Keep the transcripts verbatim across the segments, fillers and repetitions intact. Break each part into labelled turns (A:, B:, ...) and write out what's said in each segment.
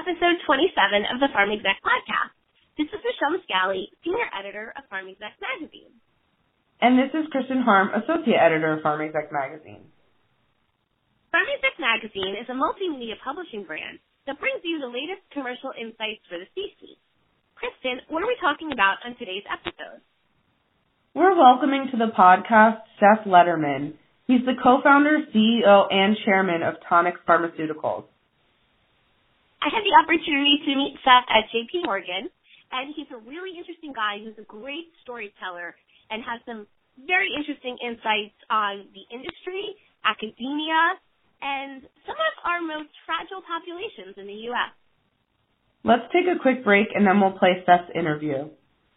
A: episode twenty-seven of the Pharm Exec Podcast. This is Michelle Miscali, Senior Editor of Pharm Exec Magazine.
B: And this is Kristen Harm, Associate Editor of Pharm Exec Magazine.
A: Pharm Exec Magazine is a multimedia publishing brand that brings you the latest commercial insights for the C-suite. Kristen, what are we talking about on today's episode?
B: We're welcoming to the podcast Seth Lederman. He's the co-founder, C E O, and chairman of Tonix Pharmaceuticals.
A: I had the opportunity to meet Seth at J P Morgan, and he's a really interesting guy who's a great storyteller and has some very interesting insights on the industry, academia, and some of our most fragile populations in the U S.
B: Let's take a quick break, and then we'll play Seth's interview.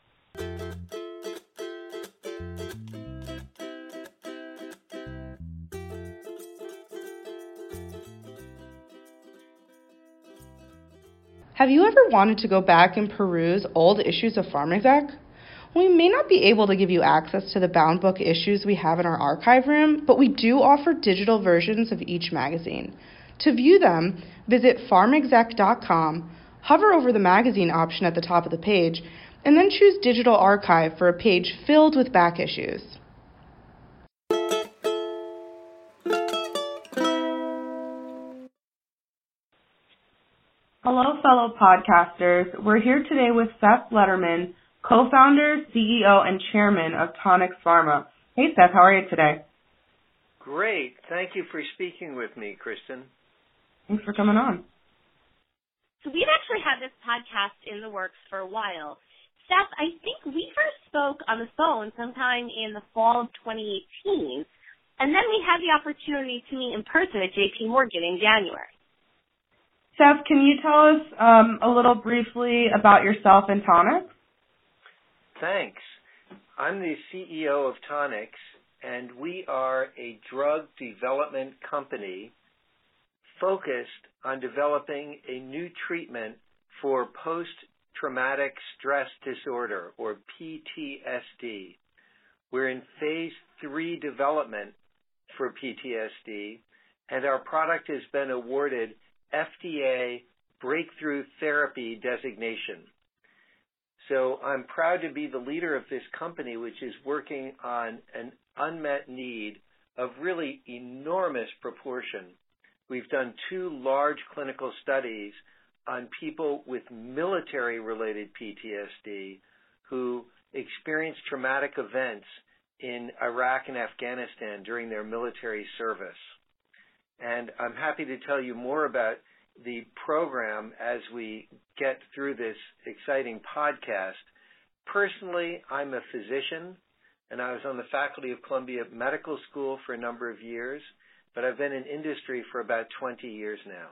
B: Have you ever wanted to go back and peruse old issues of Pharm Exec? We may not be able to give you access to the bound book issues we have in our archive room, but we do offer digital versions of each magazine. To view them, visit pharm exec dot com, hover over the magazine option at the top of the page, and then choose Digital Archive for a page filled with back issues. Hello, fellow podcasters. We're here today with Seth Lederman, co-founder, C E O, and chairman of Tonix Pharma. Hey, Seth, how are you today?
C: Great. Thank you for speaking with me, Kristen.
B: Thanks for coming on.
A: So we've actually had this podcast in the works for a while. Seth, I think we first spoke on the phone sometime in the fall of twenty eighteen, and then we had the opportunity to meet in person at J P Morgan in January.
B: Seth, can you tell us um, a little briefly about yourself and Tonix?
C: Thanks. I'm the C E O of Tonix, and we are a drug development company focused on developing a new treatment for post-traumatic stress disorder, or P T S D. We're in phase three development for P T S D, and our product has been awarded F D A Breakthrough Therapy designation. So I'm proud to be the leader of this company, which is working on an unmet need of really enormous proportion. We've done two large clinical studies on people with military-related P T S D who experienced traumatic events in Iraq and Afghanistan during their military service. And I'm happy to tell you more about the program as we get through this exciting podcast. Personally, I'm a physician, and I was on the faculty of Columbia Medical School for a number of years, but I've been in industry for about twenty years now.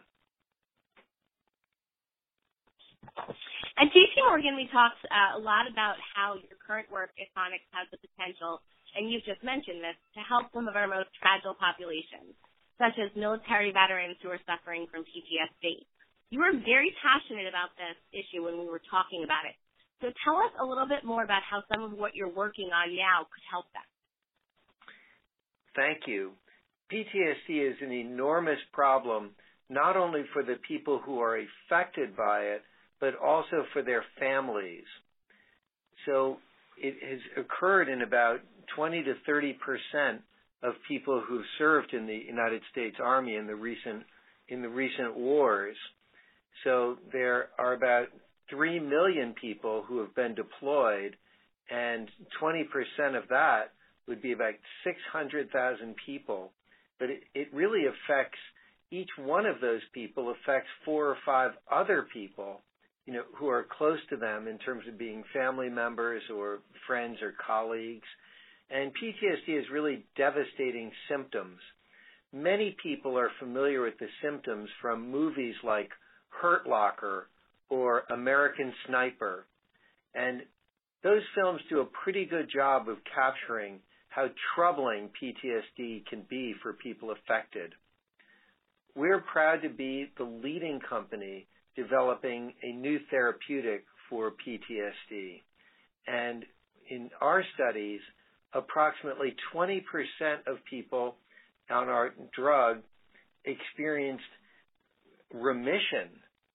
A: At J P Morgan, we talked uh, a lot about how your current work at Tonix has the potential, and you've just mentioned this, to help some of our most fragile populations, such as military veterans who are suffering from P T S D. You were very passionate about this issue when we were talking about it. So tell us a little bit more about how some of what you're working on now could help them.
C: Thank you. P T S D is an enormous problem, not only for the people who are affected by it, but also for their families. So it has occurred in about twenty to thirty percent of people who've served in the United States Army in the recent in the recent wars. So there are about three million people who have been deployed, and twenty percent of that would be about six hundred thousand people. But it, it really affects, each one of those people affects four or five other people, you know, who are close to them in terms of being family members or friends or colleagues. And P T S D is really devastating symptoms. Many people are familiar with the symptoms from movies like Hurt Locker or American Sniper. And those films do a pretty good job of capturing how troubling P T S D can be for people affected. We're proud to be the leading company developing a new therapeutic for P T S D. And in our studies, approximately twenty percent of people on our drug experienced remission,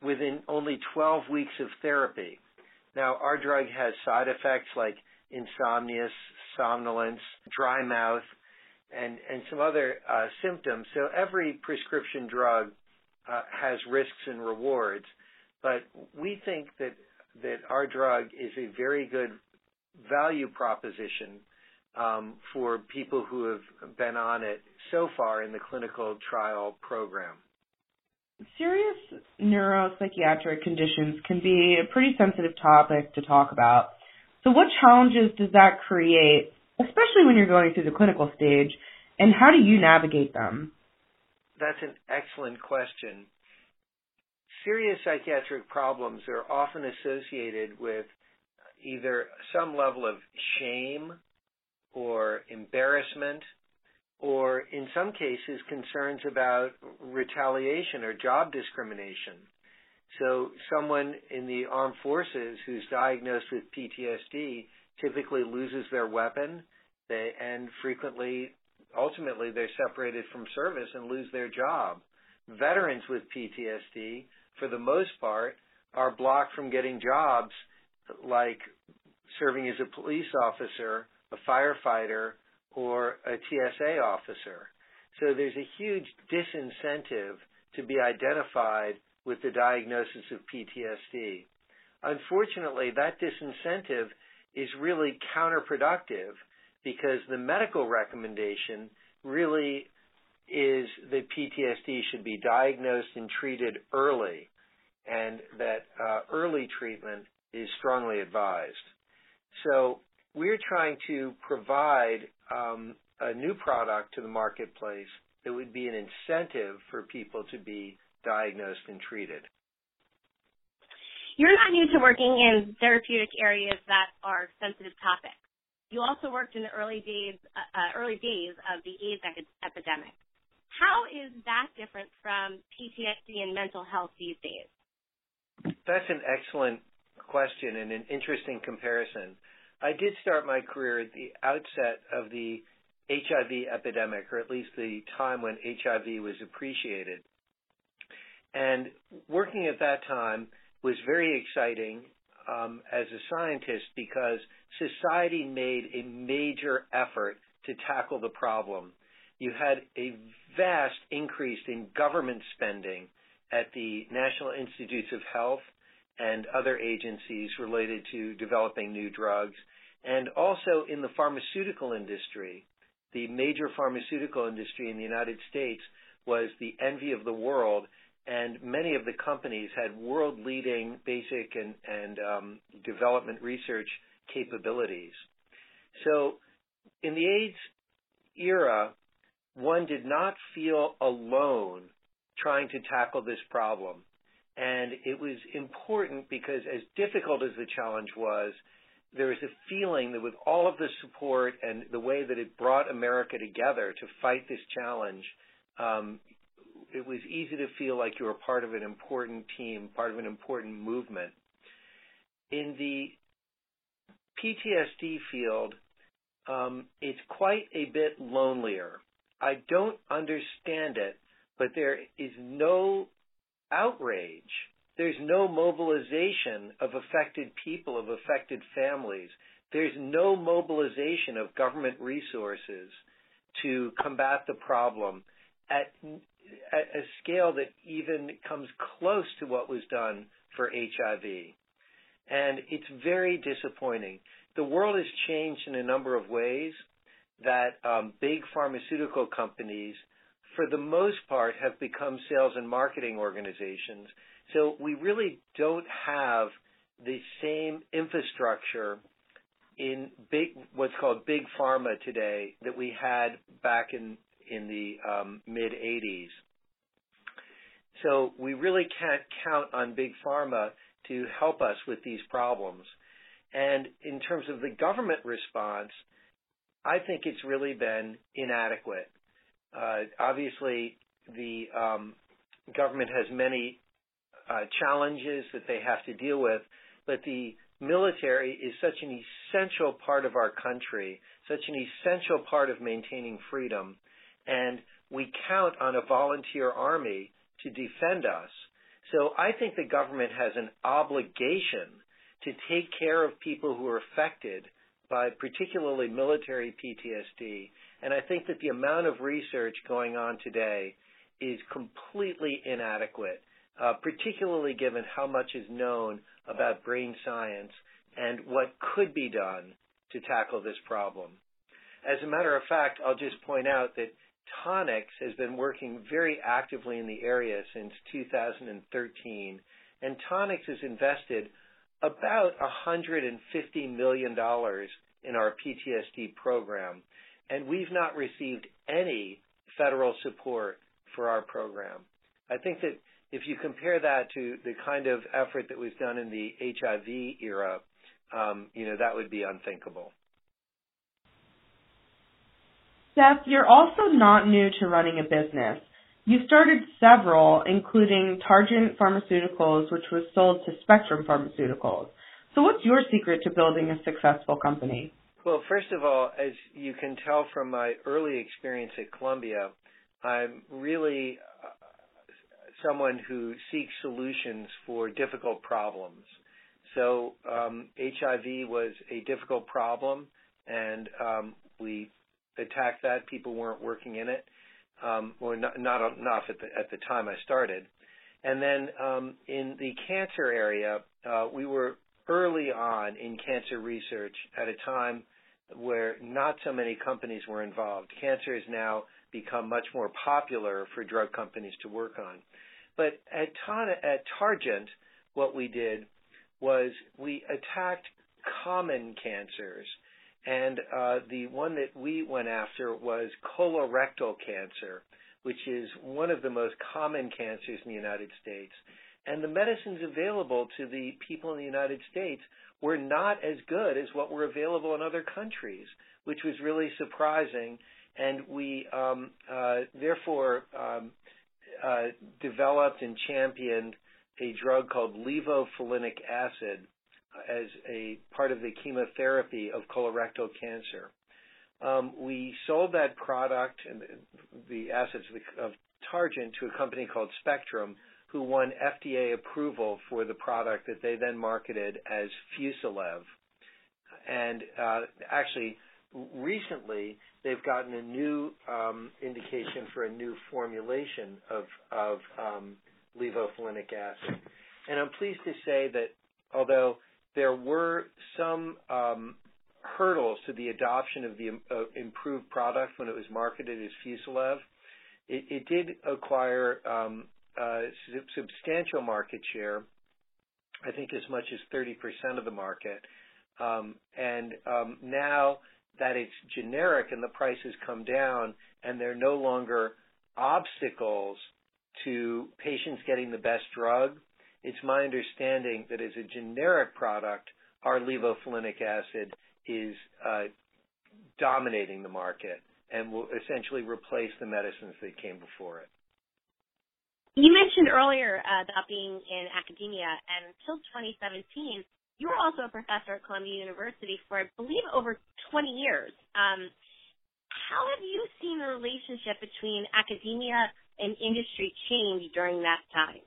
C: within only twelve weeks of therapy. Now, our drug has side effects like insomnia, somnolence, dry mouth, and, and some other uh, symptoms. So every prescription drug uh, has risks and rewards, but we think that, that our drug is a very good value proposition um, for people who have been on it so far in the clinical trial program.
B: Serious neuropsychiatric conditions can be a pretty sensitive topic to talk about. So what challenges does that create, especially when you're going through the clinical stage, and how do you navigate them?
C: That's an excellent question. Serious psychiatric problems are often associated with either some level of shame or embarrassment, or in some cases concerns about retaliation or job discrimination. So someone in the armed forces who's diagnosed with P T S D typically loses their weapon, they, and frequently, ultimately, they're separated from service and lose their job. Veterans with P T S D, for the most part, are blocked from getting jobs like serving as a police officer, a firefighter, or a T S A officer. So there's a huge disincentive to be identified with the diagnosis of P T S D. Unfortunately, that disincentive is really counterproductive because the medical recommendation really is that P T S D should be diagnosed and treated early, and that uh, early treatment is strongly advised. So we're trying to provide um, a new product to the marketplace that would be an incentive for people to be diagnosed and treated.
A: You're not new to working in therapeutic areas that are sensitive topics. You also worked in the early days, uh, early days of the AIDS epidemic. How is that different from P T S D and mental health these days?
C: That's an excellent question and an interesting comparison. I did start my career at the outset of the H I V epidemic, or at least the time when H I V was appreciated. And working at that time was very exciting um, as a scientist because society made a major effort to tackle the problem. You had a vast increase in government spending at the National Institutes of Health and other agencies related to developing new drugs, and also in the pharmaceutical industry. The major pharmaceutical industry in the United States was the envy of the world, and many of the companies had world-leading basic and, and um, development research capabilities. So in the AIDS era, one did not feel alone trying to tackle this problem. And it was important because as difficult as the challenge was, there was a feeling that with all of the support and the way that it brought America together to fight this challenge, um, it was easy to feel like you were part of an important team, part of an important movement. In the P T S D field, um, it's quite a bit lonelier. I don't understand it, but there is no outrage. There's no mobilization of affected people, of affected families. There's no mobilization of government resources to combat the problem at, at a scale that even comes close to what was done for H I V. And it's very disappointing. The world has changed in a number of ways that um, big pharmaceutical companies, for the most part, have become sales and marketing organizations. So we really don't have the same infrastructure in big, what's called big pharma today that we had back in, in the um, mid eighties. So we really can't count on big pharma to help us with these problems. And in terms of the government response, I think it's really been inadequate. Uh, obviously, the um, government has many uh, challenges that they have to deal with, but the military is such an essential part of our country, such an essential part of maintaining freedom, and we count on a volunteer army to defend us. So I think the government has an obligation to take care of people who are affected by particularly military P T S D. And I think that the amount of research going on today is completely inadequate, uh, particularly given how much is known about brain science and what could be done to tackle this problem. As a matter of fact, I'll just point out that Tonix has been working very actively in the area since two thousand thirteen, and Tonix has invested about one hundred fifty million dollars in our P T S D program, and we've not received any federal support for our program. I think that if you compare that to the kind of effort that was done in the H I V era, um, you know, that would be unthinkable.
B: Seth, you're also not new to running a business. You started several, including Targent Pharmaceuticals, which was sold to Spectrum Pharmaceuticals. So what's your secret to building a successful company?
C: Well, first of all, as you can tell from my early experience at Columbia, I'm really uh, someone who seeks solutions for difficult problems. So um, H I V was a difficult problem, and um, we attacked that. People weren't working in it, um, or not, not enough at the, at the time I started. And then um, in the cancer area, uh, we were early on in cancer research at a time where not so many companies were involved. Cancer has now become much more popular for drug companies to work on. But at, at Targent, what we did was we attacked common cancers. And uh, the one that we went after was colorectal cancer, which is one of the most common cancers in the United States. And the medicines available to the people in the United States were not as good as what were available in other countries, which was really surprising. And we um, uh, therefore um, uh, developed and championed a drug called levofulinic acid as a part of the chemotherapy of colorectal cancer. Um, we sold that product and the, the assets of, the, of Targent to a company called Spectrum, who won F D A approval for the product that they then marketed as Fusilev. And uh, actually, recently, they've gotten a new um, indication for a new formulation of, of um, levofulinic acid. And I'm pleased to say that although there were some um, hurdles to the adoption of the uh, improved product when it was marketed as Fusilev, it, it did acquire um, uh, substantial market share, I think as much as thirty percent of the market. Um, and um, now that it's generic and the prices come down and there are no longer obstacles to patients getting the best drug, it's my understanding that as a generic product, our levofulinic acid is uh, dominating the market and will essentially replace the medicines that came before it.
A: You mentioned earlier uh, about being in academia, and until twenty seventeen, you were also a professor at Columbia University for, I believe, over twenty years. Um, how have you seen the relationship between academia and industry change during that time?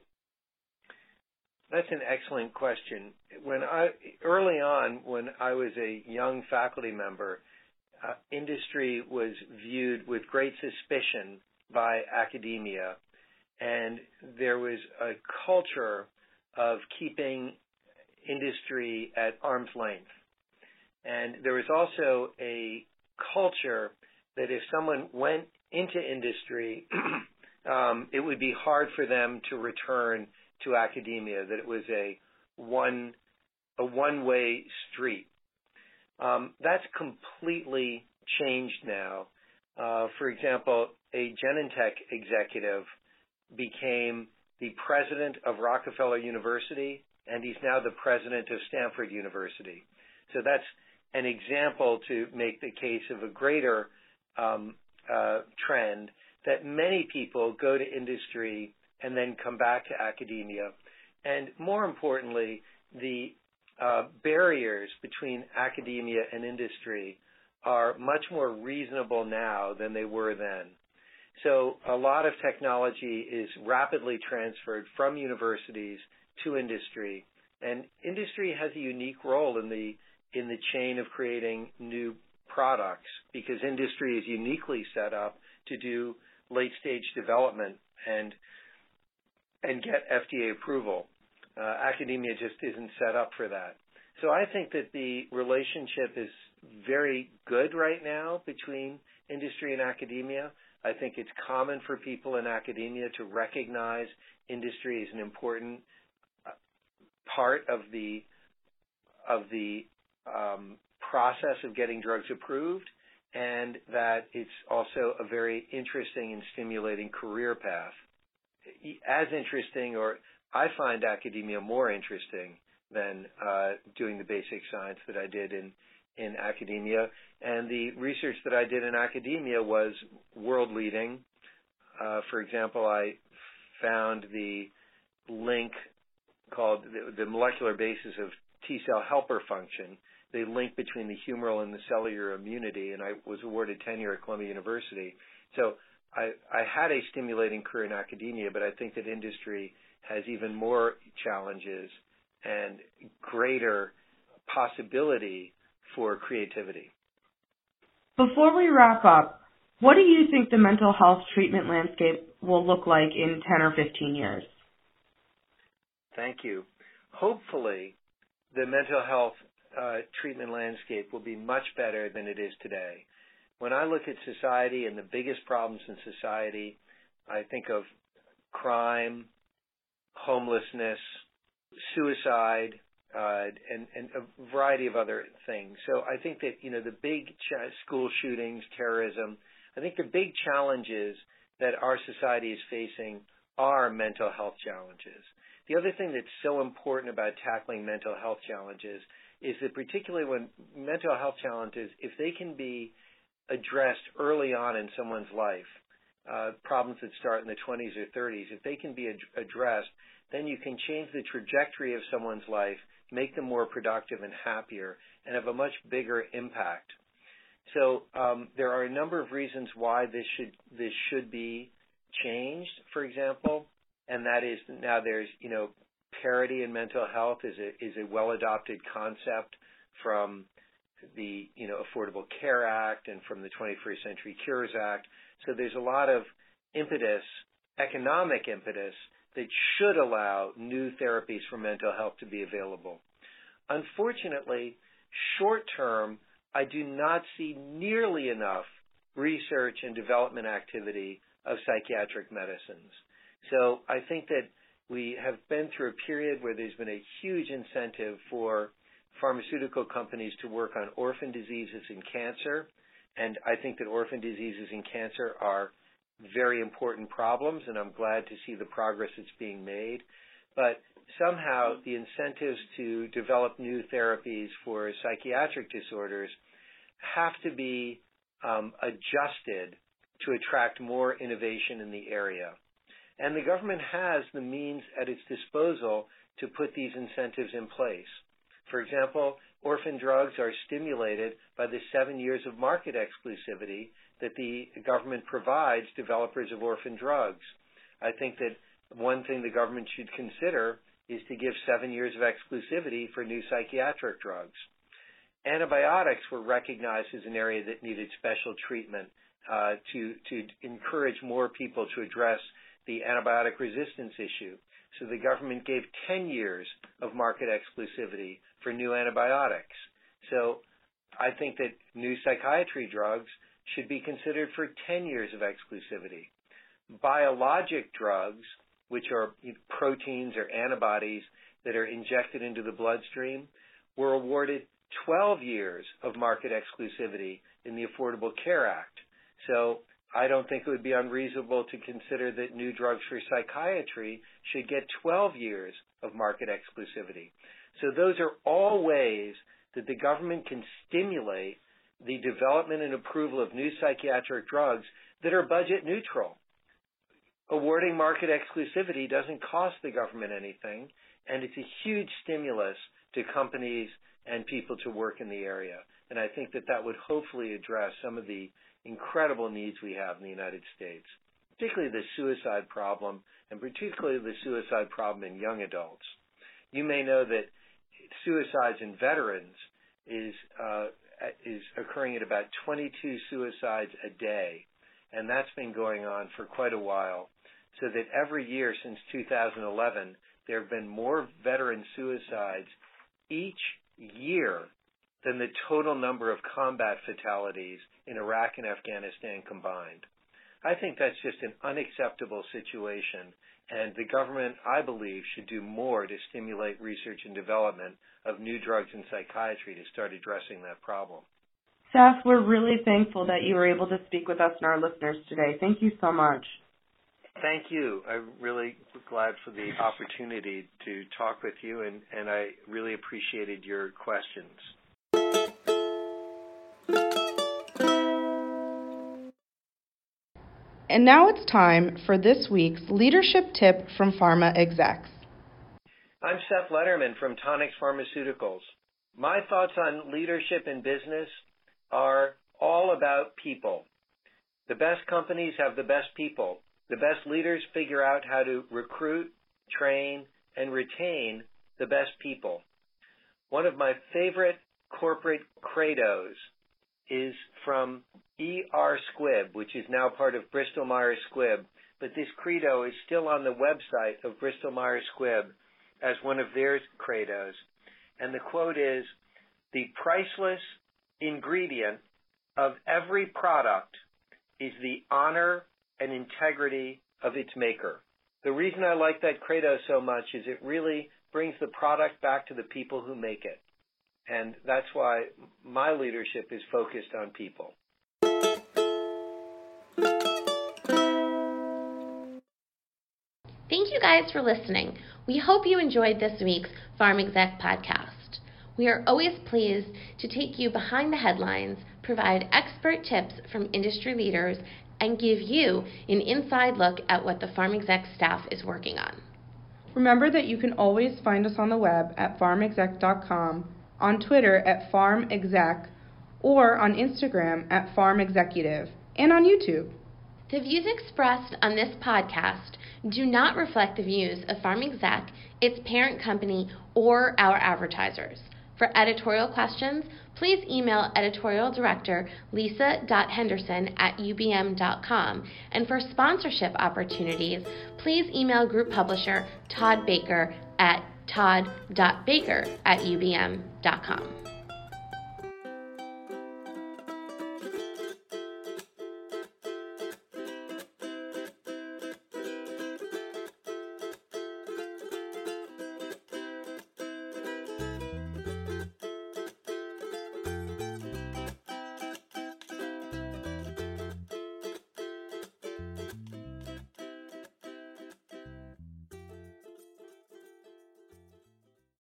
C: That's an excellent question. When I early on, when I was a young faculty member, uh, industry was viewed with great suspicion by academia, and there was a culture of keeping industry at arm's length. And there was also a culture that if someone went into industry, um, it would be hard for them to return to academia, that it was a one a one-way street. Um, that's completely changed now. Uh, for example, a Genentech executive became the president of Rockefeller University, and he's now the president of Stanford University. So that's an example to make the case of a greater um, uh, trend that many people go to industry and then come back to academia. And more importantly, the uh, barriers between academia and industry are much more reasonable now than they were then. So a lot of technology is rapidly transferred from universities to industry, and industry has a unique role in the in the chain of creating new products because industry is uniquely set up to do late-stage development and and get F D A approval. Uh, academia just isn't set up for that. So I think that the relationship is very good right now between industry and academia. I think it's common for people in academia to recognize industry as an important part of the of the um, process of getting drugs approved, and that it's also a very interesting and stimulating career path. As interesting, or I find academia more interesting than uh, doing the basic science that I did in, in academia. And the research that I did in academia was world leading. Uh, for example, I found the link called the, the molecular basis of T-cell helper function, the link between the humoral and the cellular immunity, and I was awarded tenure at Columbia University. So I, I had a stimulating career in academia, but I think that industry has even more challenges and greater possibility for creativity.
B: Before we wrap up, what do you think the mental health treatment landscape will look like in ten or fifteen years?
C: Thank you. Hopefully, the mental health uh, treatment landscape will be much better than it is today. When I look at society and the biggest problems in society, I think of crime, homelessness, suicide, uh, and, and a variety of other things. So I think that, you know, the big ch- school shootings, terrorism, I think the big challenges that our society is facing are mental health challenges. The other thing that's so important about tackling mental health challenges is that particularly when mental health challenges, if they can be addressed early on in someone's life, uh, problems that start in the twenties or thirties, if they can be ad- addressed, then you can change the trajectory of someone's life, make them more productive and happier, and have a much bigger impact. So um, there are a number of reasons why this should this should be changed, for example, and that is now there's, you know, parity in mental health is a is a well-adopted concept from the, you know, Affordable Care Act and from the twenty-first Century Cures Act. So there's a lot of impetus, economic impetus, that should allow new therapies for mental health to be available. Unfortunately, short term, I do not see nearly enough research and development activity of psychiatric medicines. So I think that we have been through a period where there's been a huge incentive for pharmaceutical companies to work on orphan diseases and cancer, and I think that orphan diseases and cancer are very important problems, and I'm glad to see the progress that's being made. But somehow the incentives to develop new therapies for psychiatric disorders have to be um, adjusted to attract more innovation in the area. And the government has the means at its disposal to put these incentives in place. For example, orphan drugs are stimulated by the seven years of market exclusivity that the government provides developers of orphan drugs. I think that one thing the government should consider is to give seven years of exclusivity for new psychiatric drugs. Antibiotics were recognized as an area that needed special treatment uh, to, to encourage more people to address the antibiotic resistance issue. So the government gave ten years of market exclusivity for new antibiotics. So I think that new psychiatry drugs should be considered for ten years of exclusivity. Biologic drugs, which are proteins or antibodies that are injected into the bloodstream, were awarded twelve years of market exclusivity in the Affordable Care Act. So I don't think it would be unreasonable to consider that new drugs for psychiatry should get twelve years of market exclusivity. So those are all ways that the government can stimulate the development and approval of new psychiatric drugs that are budget neutral. Awarding market exclusivity doesn't cost the government anything, and it's a huge stimulus to companies and people to work in the area. And I think that that would hopefully address some of the incredible needs we have in the United States. particularly the suicide problem, and particularly the suicide problem in young adults. You may know that suicides in veterans is uh, is occurring at about twenty-two suicides a day, and that's been going on for quite a while, so that every year since two thousand eleven, there have been more veteran suicides each year than the total number of combat fatalities in Iraq and Afghanistan combined. I think that's just an unacceptable situation, and the government, I believe, should do more to stimulate research and development of new drugs in psychiatry to start addressing that problem.
D: Seth, we're really thankful that you were able to speak with us and our listeners today. Thank you so much.
C: Thank you. I'm really glad for the opportunity to talk with you, and, and I really appreciated your questions.
B: And now it's time for this week's leadership tip from pharma execs.
C: I'm Seth Letterman from Tonix Pharmaceuticals. My thoughts on leadership in business are all about people. The best companies have the best people. The best leaders figure out how to recruit, train, and retain the best people. One of my favorite corporate credos is from E R Squibb, which is now part of Bristol Myers Squibb, but this credo is still on the website of Bristol Myers Squibb as one of their credos. And the quote is, "The priceless ingredient of every product is the honor and integrity of its maker." The reason I like that credo so much is it really brings the product back to the people who make it. And that's why my leadership is focused on people.
E: Thank you guys for listening. We hope you enjoyed this week's Pharm Exec podcast. We are always pleased to take you behind the headlines, provide expert tips from industry leaders, and give you an inside look at what the Pharm Exec staff is working on.
B: Remember that you can always find us on the web at pharm exec dot com, on Twitter at pharmexec, or on Instagram at pharmexecutive, and on YouTube.
E: The views expressed on this podcast do not reflect the views of Pharm Exec, its parent company, or our advertisers. For editorial questions, please email editorial director lisa dot henderson at u b m dot com. And for sponsorship opportunities, please email group publisher Todd Baker at todd dot baker at u b m dot com.